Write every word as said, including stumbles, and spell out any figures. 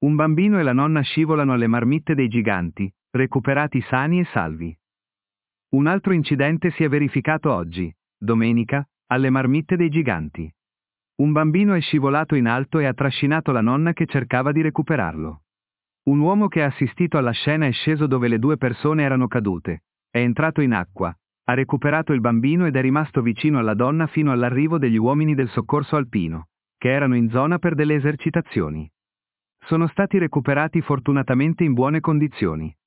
Un bambino e la nonna scivolano alle marmitte dei giganti, recuperati sani e salvi. Un altro incidente si è verificato oggi, domenica, alle marmitte dei giganti. Un bambino è scivolato in alto e ha trascinato la nonna che cercava di recuperarlo. Un uomo che ha assistito alla scena è sceso dove le due persone erano cadute, è entrato in acqua, ha recuperato il bambino ed è rimasto vicino alla donna fino all'arrivo degli uomini del soccorso alpino, che erano in zona per delle esercitazioni. Sono stati recuperati fortunatamente in buone condizioni.